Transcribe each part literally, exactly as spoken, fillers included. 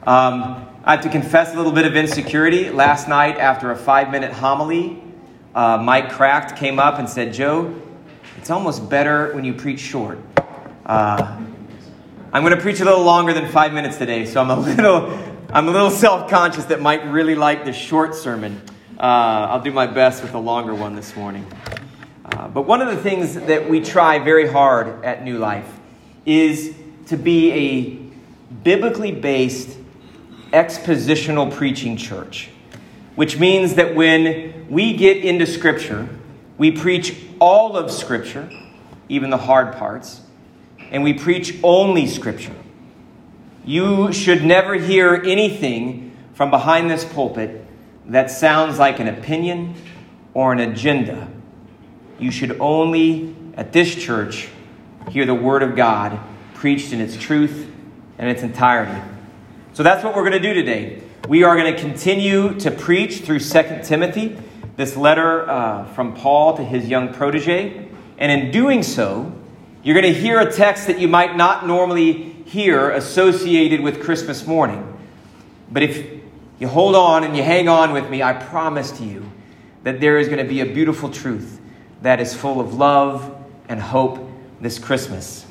Um, I have to confess a little bit of insecurity. Last night, after a five-minute homily, uh, Mike Cracked came up and said, "Joe, it's almost better when you preach short." Uh, I'm going to preach a little longer than five minutes today, so I'm a little, I'm a little self-conscious that Mike really liked the short sermon. Uh, I'll do my best with the longer one this morning. Uh, but one of the things that we try very hard at New Life is to be a biblically based expositional preaching church, which means that when we get into Scripture, we preach all of Scripture, even the hard parts, and we preach only Scripture. You should never hear anything from behind this pulpit that sounds like an opinion or an agenda. You should only, at this church, hear the Word of God preached in its truth and its entirety. So that's what we're going to do today. We are going to continue to preach through Second Timothy, this letter uh, from Paul to his young protege. And in doing so, you're going to hear a text that you might not normally hear associated with Christmas morning. But if you hold on and you hang on with me, I promise to you that there is going to be a beautiful truth that is full of love and hope this Christmas.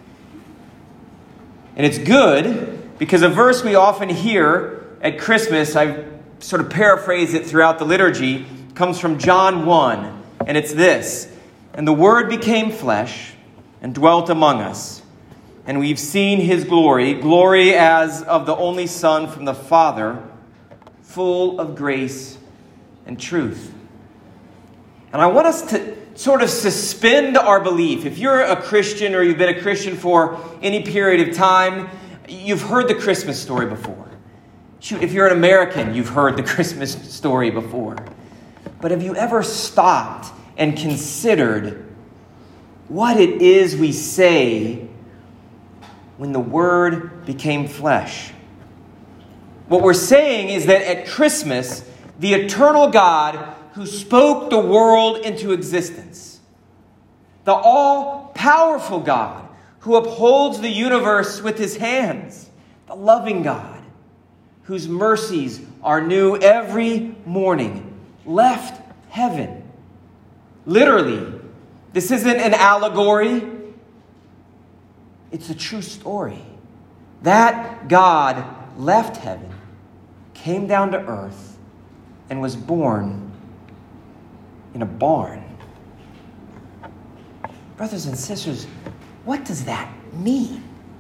And it's good because a verse we often hear at Christmas, I sort of paraphrase it throughout the liturgy, comes from John one, and it's this: "And the Word became flesh and dwelt among us, and we've seen His glory, glory as of the only Son from the Father, full of grace and truth." And I want us to sort of suspend our belief. If you're a Christian or you've been a Christian for any period of time, you've heard the Christmas story before. Shoot, if you're an American, you've heard the Christmas story before. But have you ever stopped and considered what it is we say when the Word became flesh? What we're saying is that at Christmas, the eternal God who spoke the world into existence, the all-powerful God who upholds the universe with His hands, the loving God whose mercies are new every morning, left heaven. Literally, this isn't an allegory. It's a true story. That God left heaven, came down to earth, and was born in a barn. Brothers and sisters, what does that mean?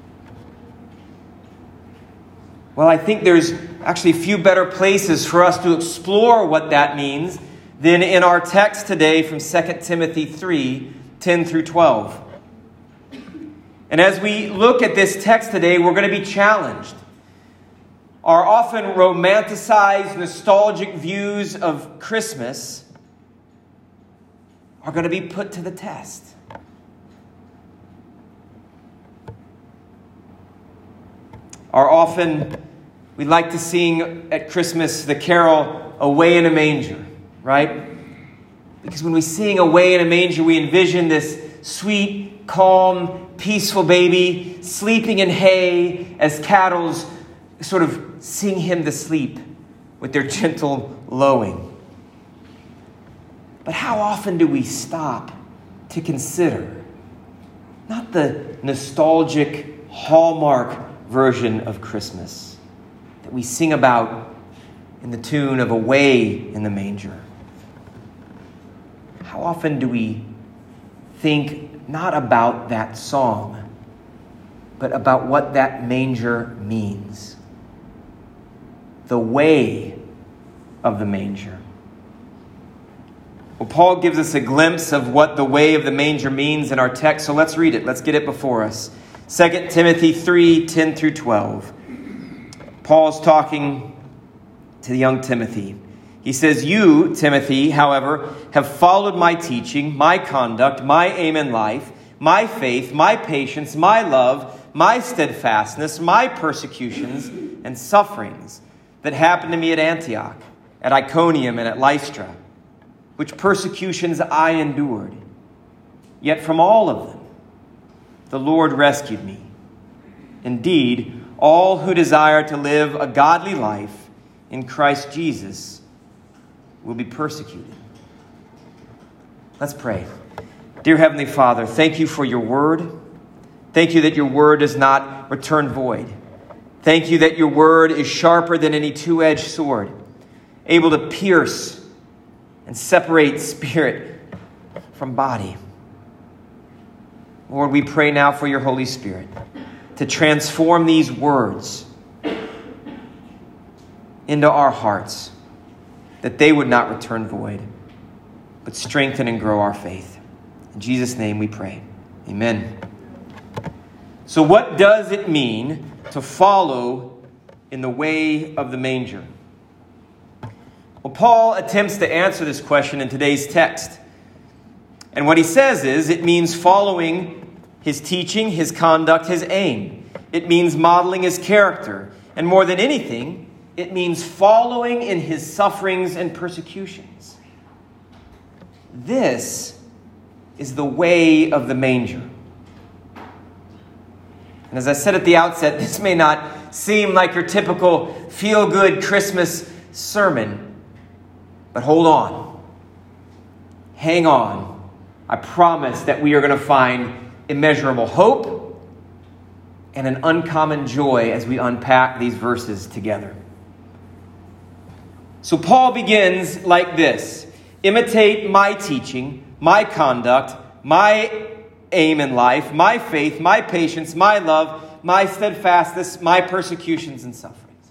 Well, I think there's actually few better places for us to explore what that means than in our text today from Second Timothy three, ten through twelve. And as we look at this text today, we're going to be challenged. Our often romanticized, nostalgic views of Christmas are going to be put to the test. Our often, we like to sing at Christmas the carol, "Away in a Manger," right? Because when we sing "Away in a Manger," we envision this sweet, calm, peaceful baby sleeping in hay as cattles sort of sing him to sleep with their gentle lowing. But how often do we stop to consider not the nostalgic hallmark version of Christmas that we sing about in the tune of "Away in the Manger"? How often do we think not about that song, but about what that manger means? The way of the manger. Well, Paul gives us a glimpse of what the way of the manger means in our text, so let's read it. Let's get it before us. Second Timothy three, ten through twelve. Paul's talking to the young Timothy. He says, "You, Timothy, however, have followed my teaching, my conduct, my aim in life, my faith, my patience, my love, my steadfastness, my persecutions and sufferings that happened to me at Antioch, at Iconium, and at Lystra, which persecutions I endured. Yet from all of them the Lord rescued me. Indeed, all who desire to live a godly life in Christ Jesus will be persecuted. Let's pray. Dear Heavenly Father, thank you for your word. Thank you that your word does not return void. Thank you that your word is sharper than any two-edged sword, able to pierce and separate spirit from body. Lord, we pray now for your Holy Spirit to transform these words into our hearts, that they would not return void, but strengthen and grow our faith. In Jesus' name we pray. Amen. So what does it mean to follow in the way of the manger? Well, Paul attempts to answer this question in today's text. And what he says is, it means following his teaching, his conduct, his aim. It means modeling his character. And more than anything, it means following in his sufferings and persecutions. This is the way of the manger. And as I said at the outset, this may not seem like your typical feel-good Christmas sermon, but hold on. Hang on. I promise that we are going to find immeasurable hope and an uncommon joy as we unpack these verses together. So Paul begins like this: imitate my teaching, my conduct, my aim in life, my faith, my patience, my love, my steadfastness, my persecutions and sufferings.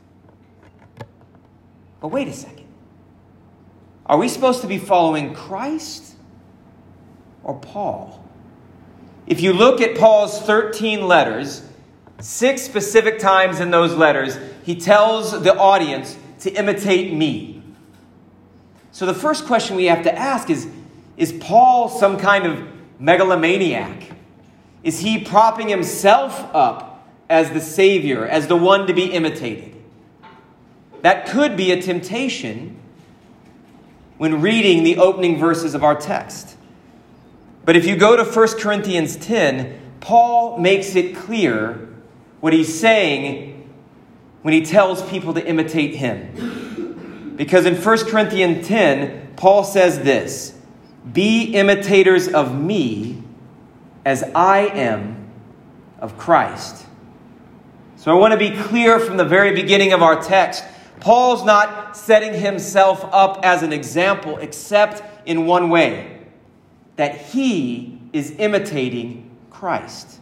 But wait a second. Are we supposed to be following Christ or Paul? If you look at Paul's thirteen letters, six specific times in those letters, he tells the audience to imitate me. So the first question we have to ask is, is Paul some kind of megalomaniac? Is he propping himself up as the Savior, as the one to be imitated? That could be a temptation when reading the opening verses of our text. But if you go to First Corinthians ten, Paul makes it clear what he's saying when he tells people to imitate him. Because in First Corinthians ten, Paul says this: be imitators of me as I am of Christ. So I want to be clear from the very beginning of our text. Paul's not setting himself up as an example except in one way: that he is imitating Christ.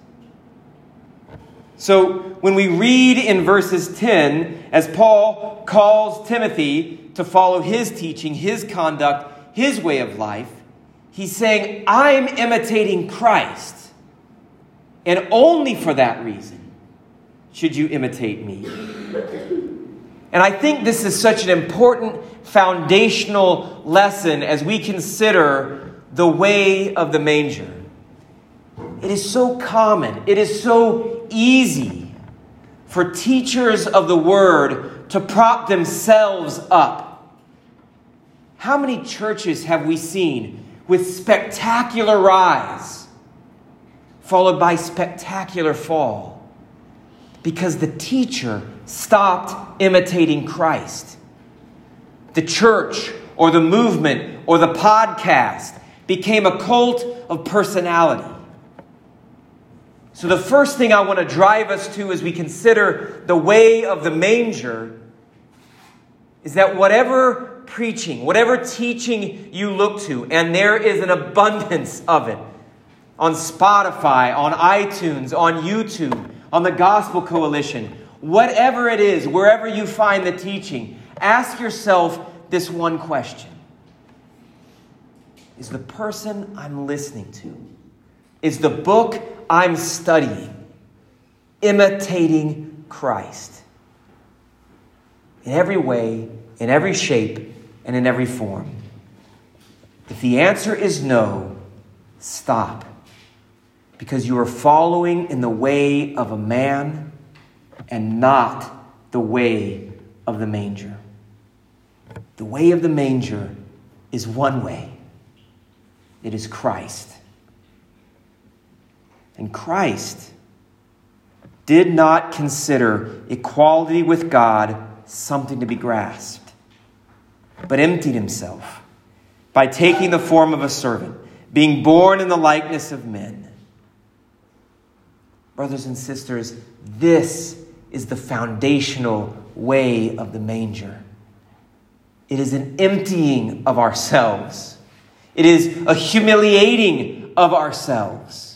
So when we read in verses ten, as Paul calls Timothy to follow his teaching, his conduct, his way of life, he's saying, I'm imitating Christ. And only for that reason should you imitate me. And I think this is such an important foundational lesson as we consider the way of the manger. It is so common, it is so easy for teachers of the word to prop themselves up. How many churches have we seen with spectacular rise followed by spectacular fall? Because the teacher stopped imitating Christ. The church or the movement or the podcast became a cult of personality. So the first thing I want to drive us to as we consider the way of the manger is that whatever preaching, whatever teaching you look to, and there is an abundance of it on Spotify, on iTunes, on YouTube, on the Gospel Coalition, whatever it is, wherever you find the teaching, ask yourself this one question: is the person I'm listening to, is the book I'm studying imitating Christ in every way, in every shape, and in every form? If the answer is no, stop. Because you are following in the way of a man and not the way of the manger. The way of the manger is one way. It is Christ. And Christ did not consider equality with God something to be grasped, but emptied himself by taking the form of a servant, being born in the likeness of men. Brothers and sisters, this is the foundational way of the manger. It is an emptying of ourselves. It is a humiliating of ourselves.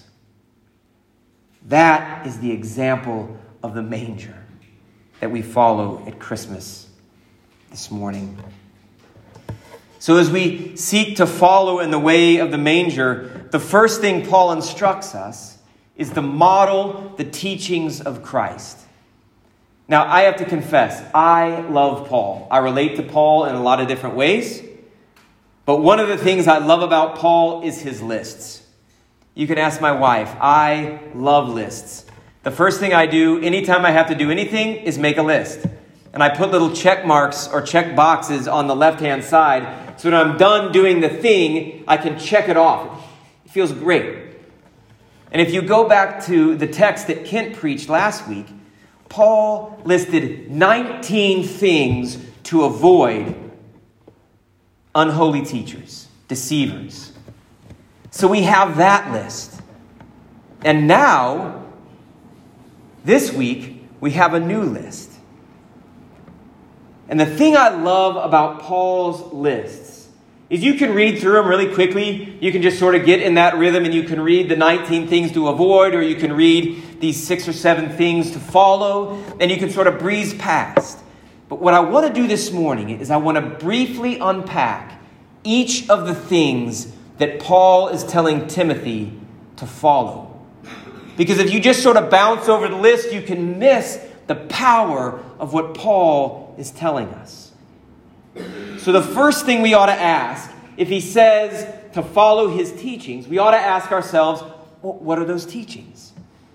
That is the example of the manger that we follow at Christmas this morning. So as we seek to follow in the way of the manger, the first thing Paul instructs us is to model the teachings of Christ. Now, I have to confess, I love Paul. I relate to Paul in a lot of different ways. But one of the things I love about Paul is his lists. You can ask my wife. I love lists. The first thing I do anytime I have to do anything is make a list. And I put little check marks or check boxes on the left-hand side so when I'm done doing the thing, I can check it off. It feels great. And if you go back to the text that Kent preached last week, Paul listed nineteen things to avoid unholy teachers, deceivers. So we have that list. And now, this week, we have a new list. And the thing I love about Paul's lists is you can read through them really quickly. You can just sort of get in that rhythm and you can read the nineteen things to avoid, or you can read these six or seven things to follow, and you can sort of breeze past. But what I want to do this morning is I want to briefly unpack each of the things that Paul is telling Timothy to follow. Because if you just sort of bounce over the list, you can miss the power of what Paul is telling us. So the first thing we ought to ask, if he says to follow his teachings, we ought to ask ourselves, well, what are those teachings?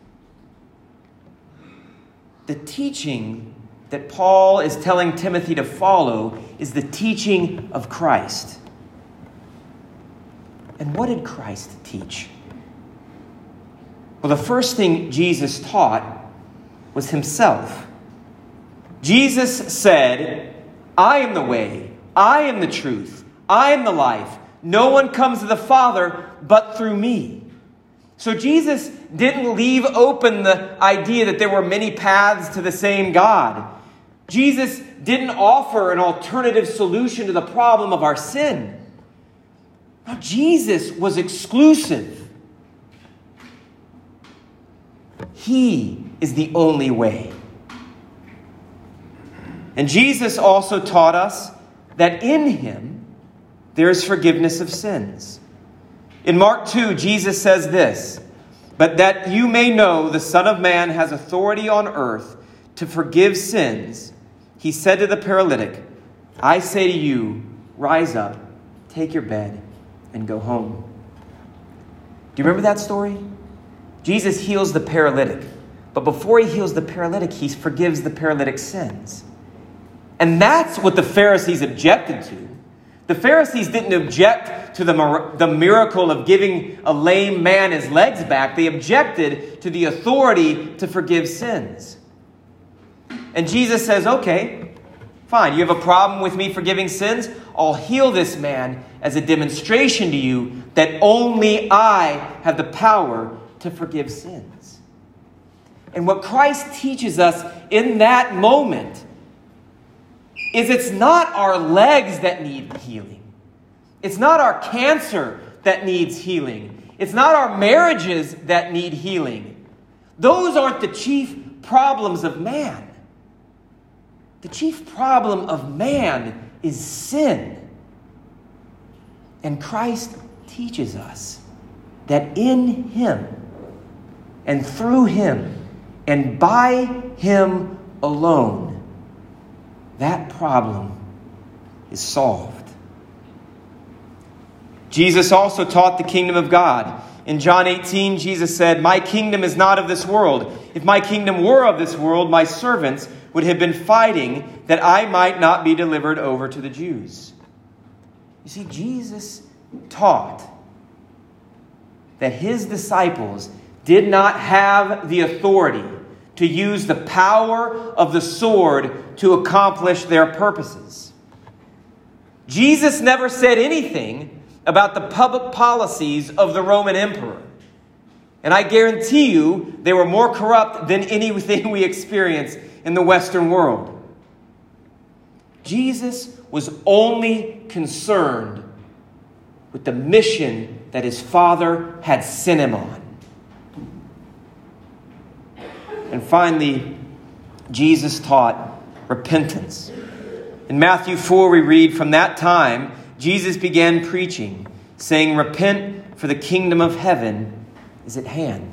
The teaching that Paul is telling Timothy to follow is the teaching of Christ. And what did Christ teach? Well, the first thing Jesus taught was himself. Jesus said, I am the way, I am the truth, I am the life. No one comes to the Father but through me. So Jesus didn't leave open the idea that there were many paths to the same God. Jesus didn't offer an alternative solution to the problem of our sin. No, Jesus was exclusive. He is the only way. And Jesus also taught us that in him there is forgiveness of sins. In Mark two, Jesus says this, but that you may know the Son of Man has authority on earth to forgive sins, he said to the paralytic, I say to you, rise up, take your bed, and go home. Do you remember that story? Jesus heals the paralytic. But before he heals the paralytic, he forgives the paralytic's sins. And that's what the Pharisees objected to. The Pharisees didn't object to the, the miracle of giving a lame man his legs back. They objected to the authority to forgive sins. And Jesus says, okay, fine. You have a problem with me forgiving sins? I'll heal this man as a demonstration to you that only I have the power to forgive sins. And what Christ teaches us in that moment is it's not our legs that need healing. It's not our cancer that needs healing. It's not our marriages that need healing. Those aren't the chief problems of man. The chief problem of man is sin. And Christ teaches us that in him and through him and by him alone, that problem is solved. Jesus also taught the kingdom of God. In John eighteen, Jesus said, my kingdom is not of this world. If my kingdom were of this world, my servants would have been fighting that I might not be delivered over to the Jews. You see, Jesus taught that his disciples did not have the authority to use the power of the sword to accomplish their purposes. Jesus never said anything about the public policies of the Roman emperor. And I guarantee you they were more corrupt than anything we experience in the Western world. Jesus was only concerned with the mission that his Father had sent him on. And finally, Jesus taught repentance. In Matthew four, we read, "From that time, Jesus began preaching, saying, 'Repent, for the kingdom of heaven is at hand.'"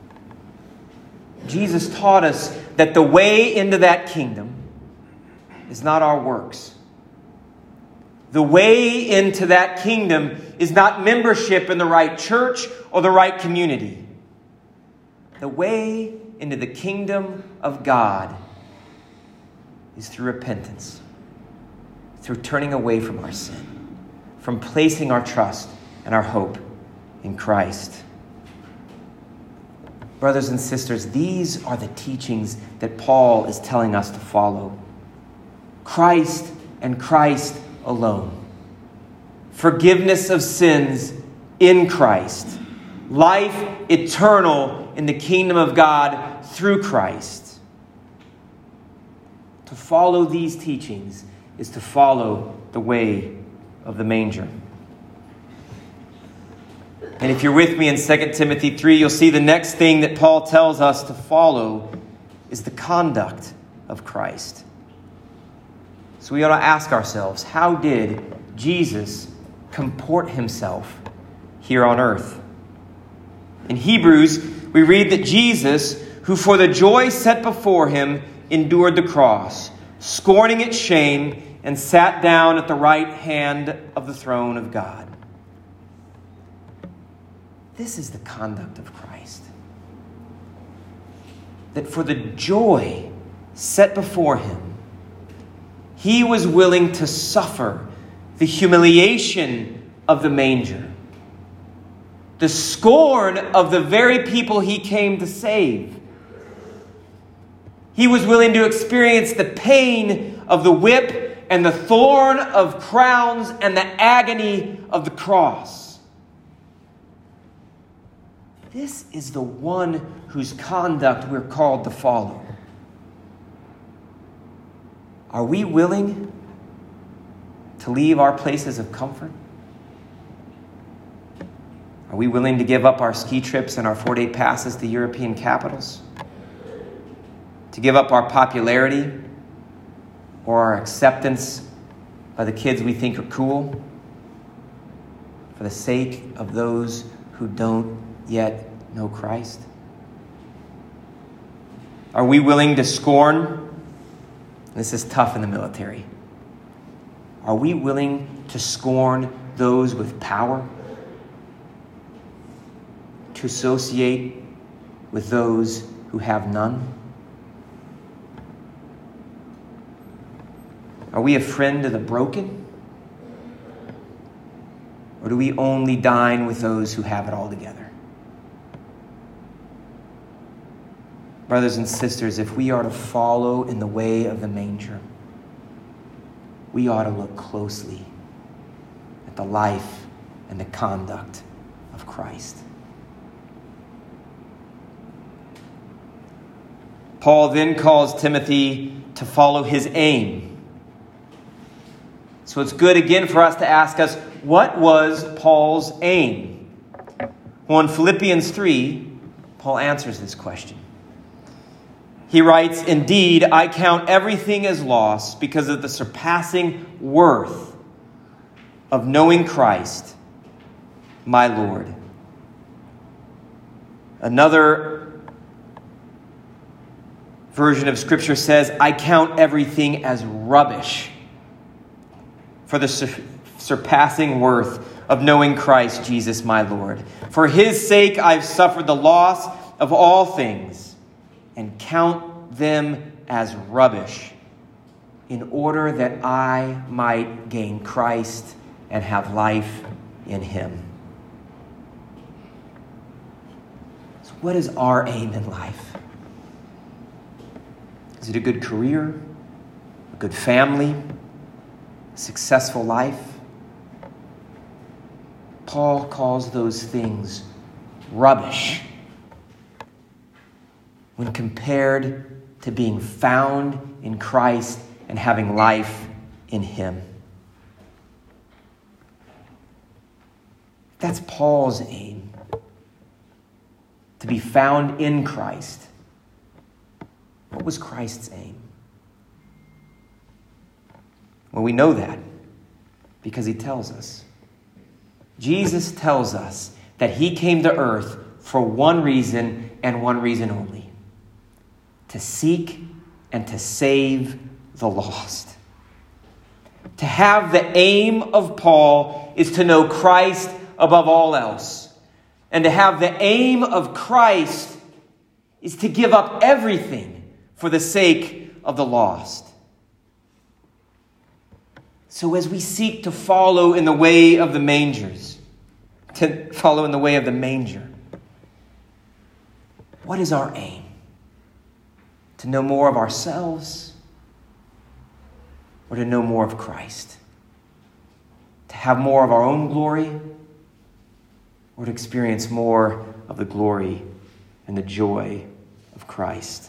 Jesus taught us that the way into that kingdom is not our works. The way into that kingdom is not membership in the right church or the right community. The way into the kingdom of God is through repentance, through turning away from our sin, from placing our trust and our hope in Christ. Brothers and sisters, these are the teachings that Paul is telling us to follow. Christ and Christ alone. Forgiveness of sins in Christ. Life eternal in the kingdom of God through Christ. To follow these teachings is to follow the way of the manger. And if you're with me in Second Timothy three, you'll see the next thing that Paul tells us to follow is the conduct of Christ. So we ought to ask ourselves, how did Jesus comport himself here on earth? In Hebrews, we read that Jesus, who for the joy set before him endured the cross, scorning its shame, and sat down at the right hand of the throne of God. This is the conduct of Christ. That for the joy set before him, he was willing to suffer the humiliation of the manger, the scorn of the very people he came to save. He was willing to experience the pain of the whip and the thorn of crowns and the agony of the cross. This is the one whose conduct we're called to follow. Are we willing to leave our places of comfort? Are we willing to give up our ski trips and our four-day passes to European capitals? To give up our popularity or our acceptance by the kids we think are cool for the sake of those who don't yet know Christ? Are we willing to scorn? This is tough in the military. Are we willing to scorn those with power? To associate with those who have none? Are we a friend to the broken? Or do we only dine with those who have it all together? Brothers and sisters, if we are to follow in the way of the manger, we ought to look closely at the life and the conduct of Christ. Paul then calls Timothy to follow his aim. So it's good again for us to ask us, what was Paul's aim? Well, in Philippians three, Paul answers this question. He writes, "Indeed, I count everything as loss because of the surpassing worth of knowing Christ, my Lord." Another version of Scripture says, "I count everything as rubbish for the sur- surpassing worth of knowing Christ Jesus, my Lord. For his sake I've suffered the loss of all things, and count them as rubbish, in order that I might gain Christ and have life in him." So what is our aim in life? Is it a good career? A good family? A successful life? Paul calls those things rubbish when compared to being found in Christ and having life in Him. That's Paul's aim, to be found in Christ. What was Christ's aim? Well, we know that because He tells us. Jesus tells us that He came to earth for one reason and one reason only: to seek and to save the lost. To have the aim of Paul is to know Christ above all else. And to have the aim of Christ is to give up everything for the sake of the lost. So as we seek to follow in the way of the mangers, to follow in the way of the manger, what is our aim? To know more of ourselves, or to know more of Christ? To have more of our own glory, or to experience more of the glory and the joy of Christ?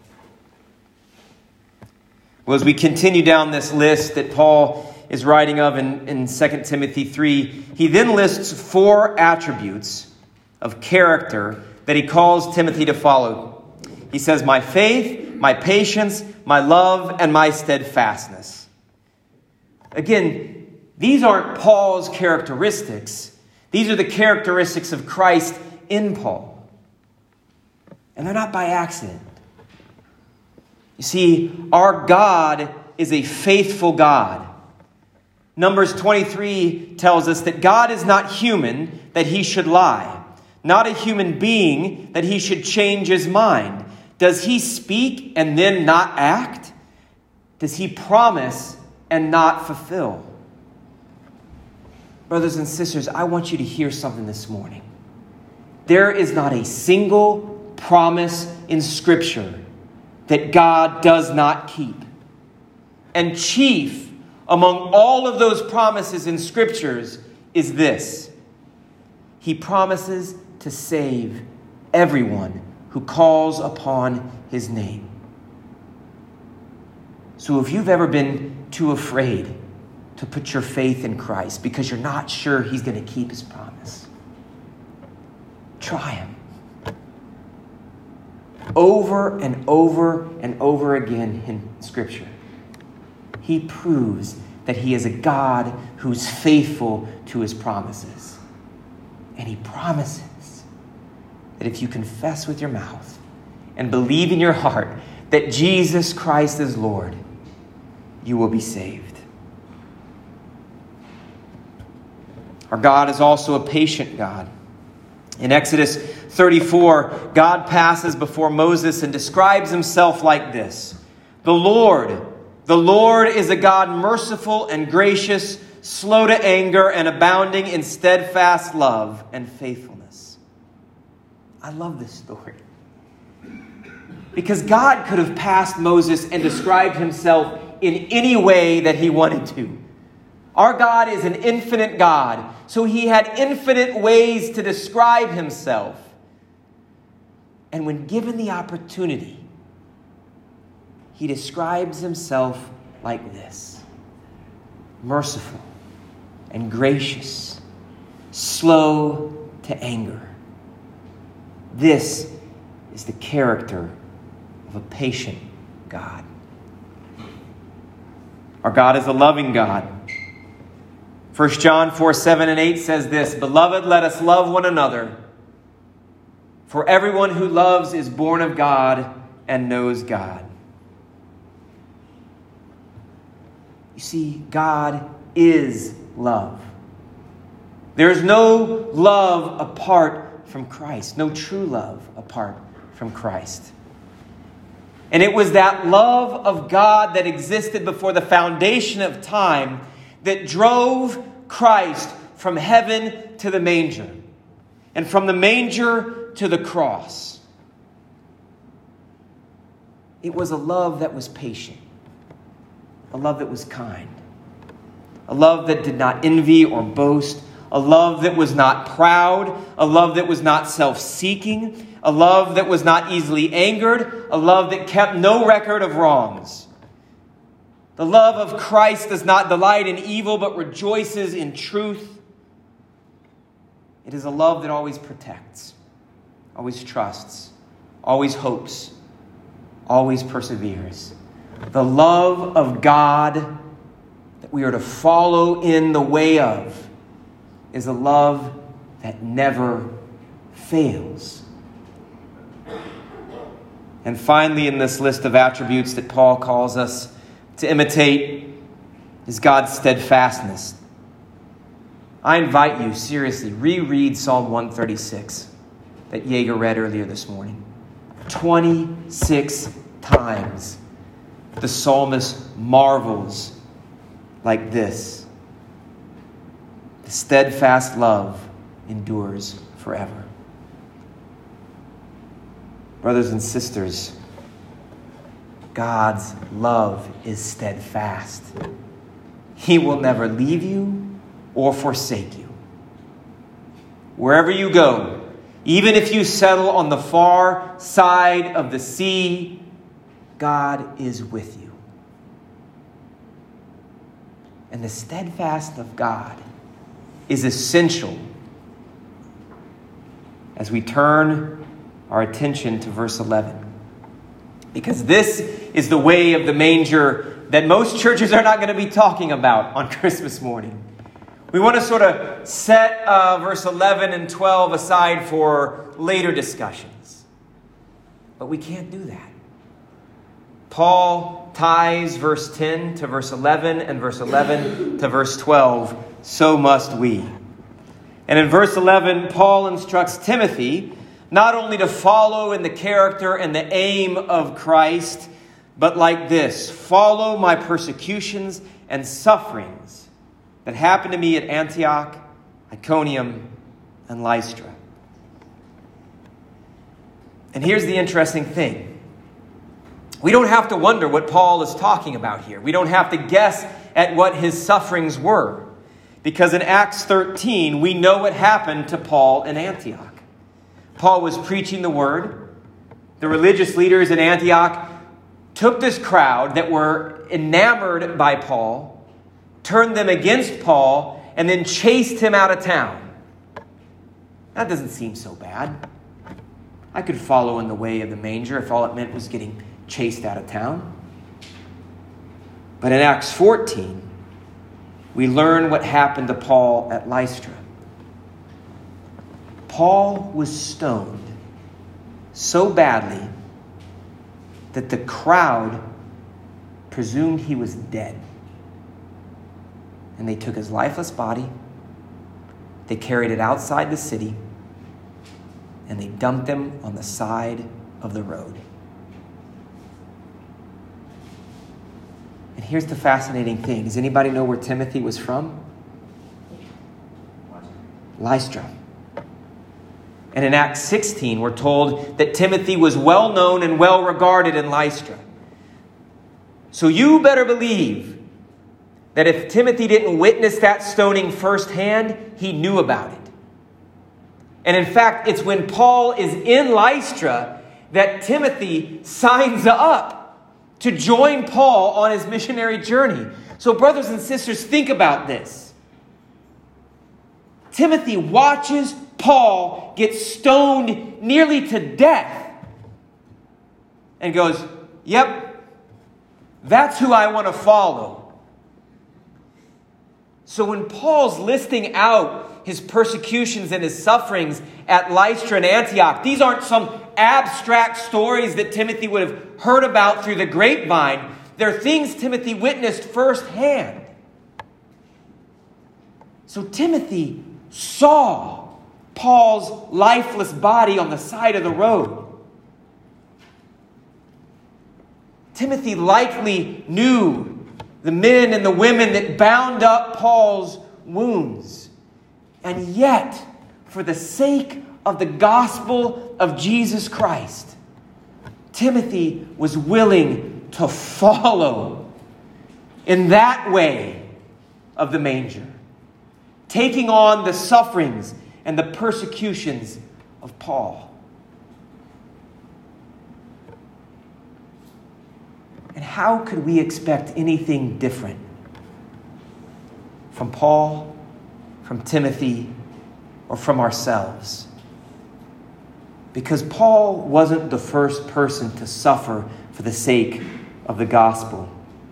Well, as we continue down this list that Paul is writing of in, in Second Timothy three, he then lists four attributes of character that he calls Timothy to follow. He says, my faith, my patience, my love, and my steadfastness. Again, these aren't Paul's characteristics. These are the characteristics of Christ in Paul. And they're not by accident. You see, our God is a faithful God. Numbers twenty-three tells us that God is not human that He should lie, not a human being that He should change His mind. Does He speak and then not act? Does He promise and not fulfill? Brothers and sisters, I want you to hear something this morning. There is not a single promise in Scripture that God does not keep. And chief among all of those promises in Scriptures is this: He promises to save everyone who calls upon His name. So if you've ever been too afraid to put your faith in Christ because you're not sure He's going to keep His promise, try Him. Over and over and over again in Scripture, He proves that He is a God who's faithful to His promises. And He promises that if you confess with your mouth and believe in your heart that Jesus Christ is Lord, you will be saved. Our God is also a patient God. In Exodus thirty-four, God passes before Moses and describes Himself like this: The Lord, the Lord is a God merciful and gracious, slow to anger, and abounding in steadfast love and faithfulness. I love this story. Because God could have passed Moses and described Himself in any way that He wanted to. Our God is an infinite God, so He had infinite ways to describe Himself. And when given the opportunity, He describes Himself like this: merciful and gracious, slow to anger. This is the character of a patient God. Our God is a loving God. First John four, seven and eight says this: Beloved, let us love one another. For everyone who loves is born of God and knows God. You see, God is love. There is no love apart from Christ. No true love apart from Christ. And it was that love of God that existed before the foundation of time that drove Christ from heaven to the manger, and from the manger to the cross. It was a love that was patient, a love that was kind, a love that did not envy or boast, a love that was not proud, a love that was not self-seeking, a love that was not easily angered, a love that kept no record of wrongs. The love of Christ does not delight in evil, but rejoices in truth. It is a love that always protects, always trusts, always hopes, always perseveres. The love of God that we are to follow in the way of is a love that never fails. And finally, in this list of attributes that Paul calls us to imitate is God's steadfastness. I invite you, seriously, reread Psalm one thirty-six that Jaeger read earlier this morning. twenty-six times the psalmist marvels like this. The steadfast love endures forever. Brothers and sisters, God's love is steadfast. He will never leave you or forsake you. Wherever you go, even if you settle on the far side of the sea, God is with you. And the steadfast of God is essential as we turn our attention to verse eleven. Because this is the way of the manger that most churches are not going to be talking about on Christmas morning. We want to sort of set uh, verse eleven and twelve aside for later discussions. But we can't do that. Paul ties verse ten to verse eleven and verse eleven to verse twelve. So must we. And in verse eleven, Paul instructs Timothy not only to follow in the character and the aim of Christ, but like this: follow my persecutions and sufferings that happened to me at Antioch, Iconium, and Lystra. And here's the interesting thing. We don't have to wonder what Paul is talking about here. We don't have to guess at what his sufferings were. Because in Acts thirteen, we know what happened to Paul in Antioch. Paul was preaching the word. The religious leaders in Antioch took this crowd that were enamored by Paul, turned them against Paul, and then chased him out of town. That doesn't seem so bad. I could follow in the way of the manger if all it meant was getting chased out of town. But in Acts fourteen, we learn what happened to Paul at Lystra. Paul was stoned so badly that the crowd presumed he was dead. And they took his lifeless body, they carried it outside the city, and they dumped him on the side of the road. And here's the fascinating thing. Does anybody know where Timothy was from? Lystra. And in Acts sixteen, we're told that Timothy was well known and well regarded in Lystra. So you better believe that if Timothy didn't witness that stoning firsthand, he knew about it. And in fact, it's when Paul is in Lystra that Timothy signs up to join Paul on his missionary journey. So brothers and sisters, think about this. Timothy watches Paul get stoned nearly to death and goes, yep, that's who I want to follow. So when Paul's listing out his persecutions and his sufferings at Lystra and Antioch, these aren't some abstract stories that Timothy would have heard about through the grapevine. They're things Timothy witnessed firsthand. So Timothy saw Paul's lifeless body on the side of the road. Timothy likely knew the men and the women that bound up Paul's wounds. And yet, for the sake of the gospel of Jesus Christ, Timothy was willing to follow in that way of the manger, taking on the sufferings and the persecutions of Paul. And how could we expect anything different from Paul, from Timothy, or from ourselves? Because Paul wasn't the first person to suffer for the sake of the gospel.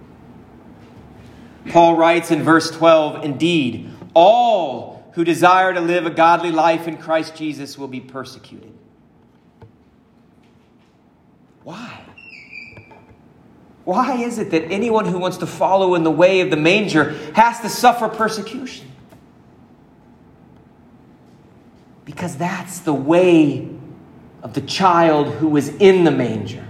Paul writes in verse twelve, "Indeed, all who desire to live a godly life in Christ Jesus will be persecuted." Why? Why is it that anyone who wants to follow in the way of the manger has to suffer persecution? Because that's the way of the child who was in the manger.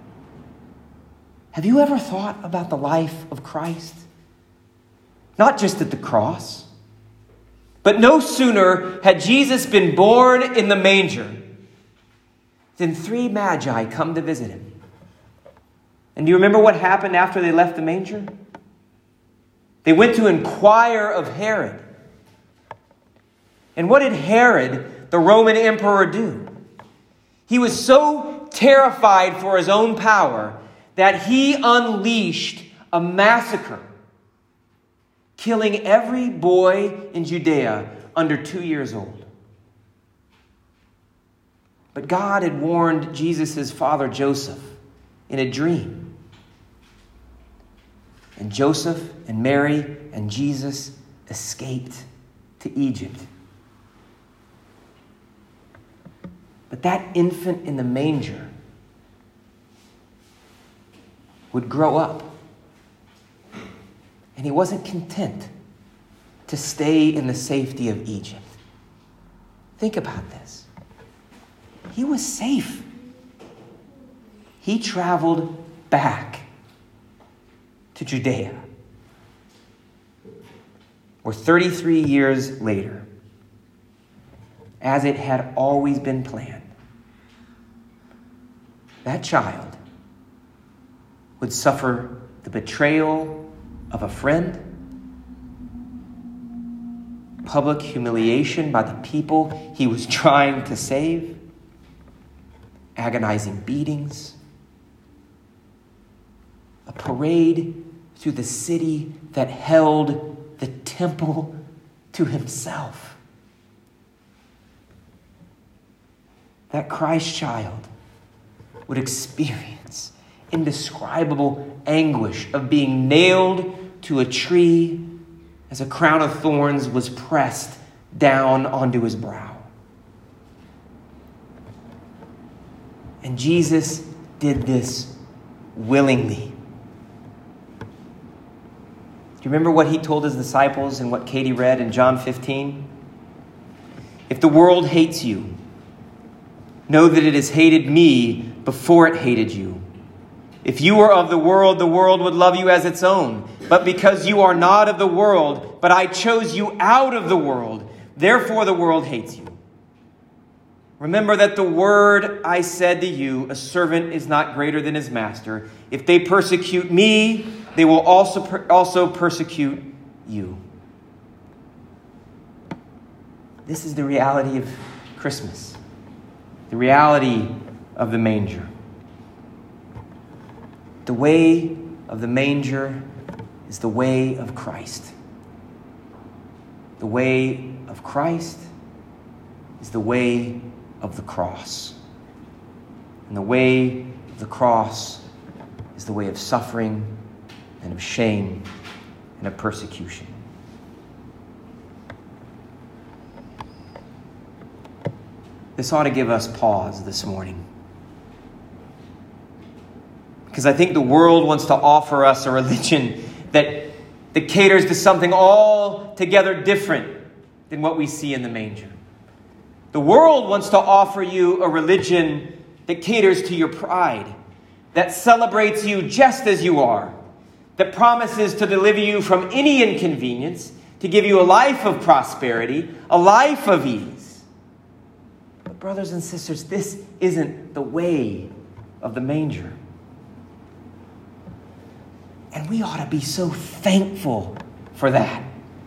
Have you ever thought about the life of Christ? Not just at the cross, but no sooner had Jesus been born in the manger than three magi come to visit him. And do you remember what happened after they left the manger? They went to inquire of Herod. And what did Herod, the Roman emperor, do? He was so terrified for his own power that he unleashed a massacre, killing every boy in Judea under two years old. But God had warned Jesus' father Joseph in a dream. And Joseph and Mary and Jesus escaped to Egypt. But that infant in the manger would grow up. And he wasn't content to stay in the safety of Egypt. Think about this. He was safe. He traveled back to Judea, where thirty-three years later, as it had always been planned, that child would suffer the betrayal of a friend, public humiliation by the people he was trying to save, agonizing beatings, a parade through the city that held the temple to himself. That Christ child would experience indescribable anguish of being nailed to a tree as a crown of thorns was pressed down onto his brow. And Jesus did this willingly. Do you remember what he told his disciples and what Katie read in John fifteen? If the world hates you, know that it has hated me before it hated you. If you were of the world, the world would love you as its own. But because you are not of the world, but I chose you out of the world, therefore the world hates you. Remember that the word I said to you, a servant is not greater than his master. If they persecute me, they will also, per- also persecute you. This is the reality of Christmas. The reality of the manger. The way of the manger is the way of Christ. The way of Christ is the way of the cross. And the way of the cross is the way of suffering and of shame and of persecution. This ought to give us pause this morning. Because I think the world wants to offer us a religion that, that caters to something altogether different than what we see in the manger. The world wants to offer you a religion that caters to your pride, that celebrates you just as you are, that promises to deliver you from any inconvenience, to give you a life of prosperity, a life of ease. But brothers and sisters, this isn't the way of the manger. And we ought to be so thankful for that.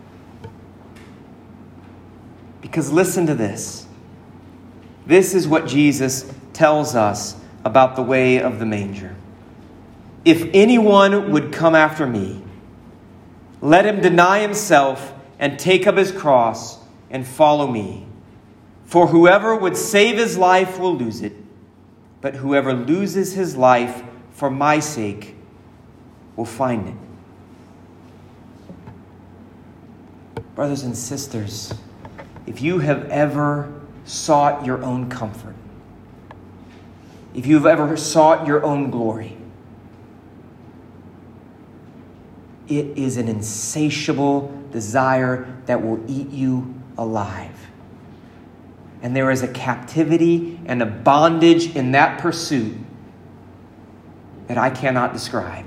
Because listen to this. This is what Jesus tells us about the way of the manger. If anyone would come after me, let him deny himself and take up his cross and follow me. For whoever would save his life will lose it, but whoever loses his life for my sake will find it. Brothers and sisters, if you have ever sought your own comfort, if you've ever sought your own glory, it is an insatiable desire that will eat you alive. And there is a captivity and a bondage in that pursuit that I cannot describe.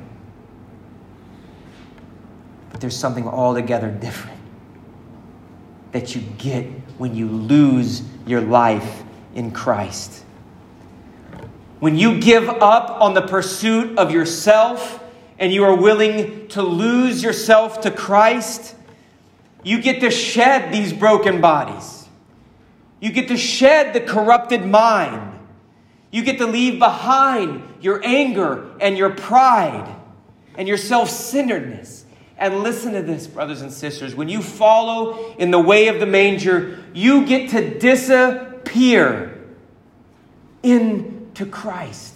But there's something altogether different that you get when you lose your life in Christ. When you give up on the pursuit of yourself and you are willing to lose yourself to Christ, you get to shed these broken bodies. You get to shed the corrupted mind. You get to leave behind your anger and your pride and your self-centeredness. And listen to this, brothers and sisters. When you follow in the way of the manger, you get to disappear into Christ.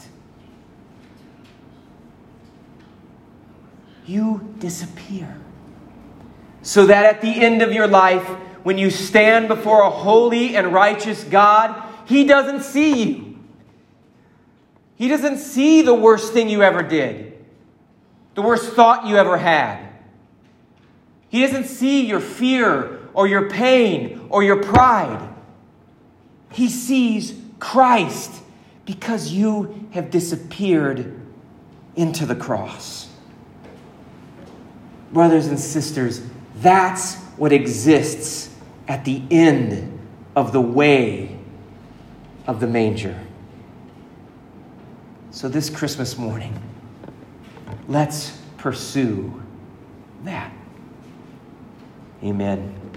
You disappear. So that at the end of your life, when you stand before a holy and righteous God, He doesn't see you. He doesn't see the worst thing you ever did, the worst thought you ever had. He doesn't see your fear or your pain or your pride. He sees Christ because you have disappeared into the cross. Brothers and sisters, that's what exists at the end of the way of the manger. So this Christmas morning, let's pursue that. Amen.